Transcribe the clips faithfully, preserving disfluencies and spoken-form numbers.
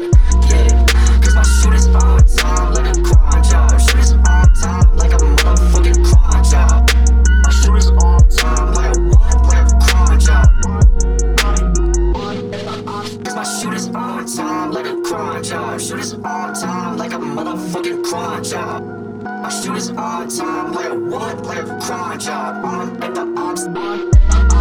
yeah. Cause my shooters on time like a crime job. Shooters on time like a motherfucking crime job. My shooters on time like a what? Like a crime job. Cause my shooters on time like a crime job. Shooters on time like a motherfucking crime job. My shooters on time like a what? Like a crime job. On at the ops, on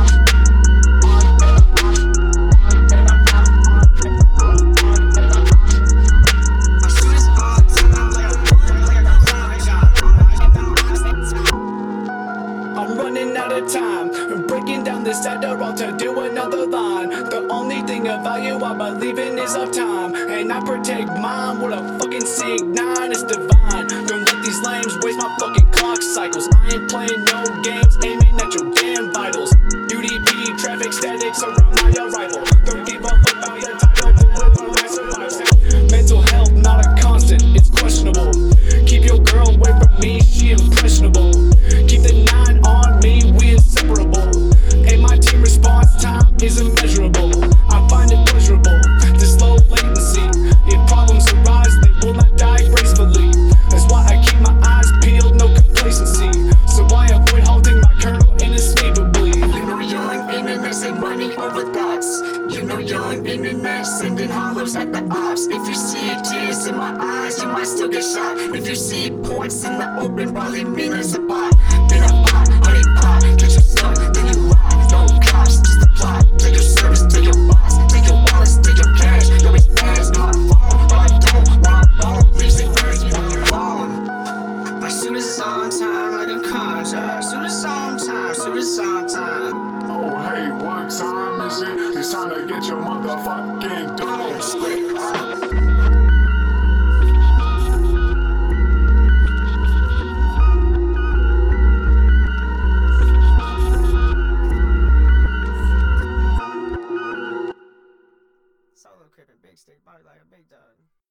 running out of time, breaking down this Adderall to do another line. The only thing of value I believe in is of time, and I protect mine with a fucking sig nine. It's divine. Don't let these lames waste my fucking clock cycles. I ain't playing no games, aiming at your damn vitals. U D P, traffic statics around my arrival. Don't give a fuck about the title, my survival. Mental health not a constant, it's questionable. Keep your girl away from me, she impressionable. Keep the nine on me, we inseparable. And my team response time is immeasurable. I find it pleasurable, this low latency. If problems arise, they will not die gracefully. That's why I keep my eyes peeled, no complacency. So I avoid holding my kernel inescapably. you know young internet say money over thoughts. You know young internet sending hollows at the ops. If you see tears in my eyes, you might still get shot. If you see points in the open, probably mean it's a bot. Been a bot, honey pot, get your son, then you lie. No cops, just a plot. Take your service, take your boss, take your wallets, take your cash. Yo, it's fast, no, I fall, but I don't want bone. Leaves it first, you know you're falling. My shooters is on time like a contract. Shooters on time, shooters on time. Oh hey, what time is it? It's time to get your motherfucking dough split. Solo crippin', big stick, body like a big dog.